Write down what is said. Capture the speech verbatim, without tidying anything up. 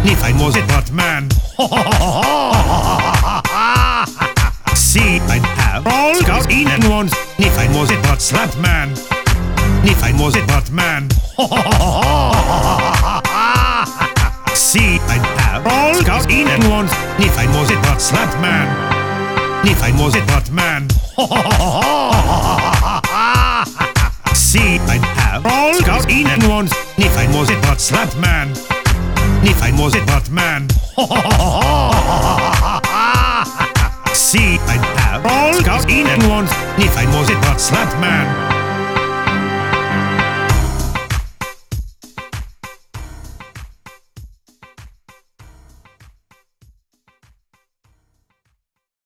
If I was it but man. See, I'd have all got in and once. If I was it but slap man. If I was it but man. See, I'd have all got in and once. If I was it but slap man. If I was it but man. See, I'd have all got in and once. If I was it but slap man. If I was it but man. See, I'd have all got in and once. If I was it but slap man.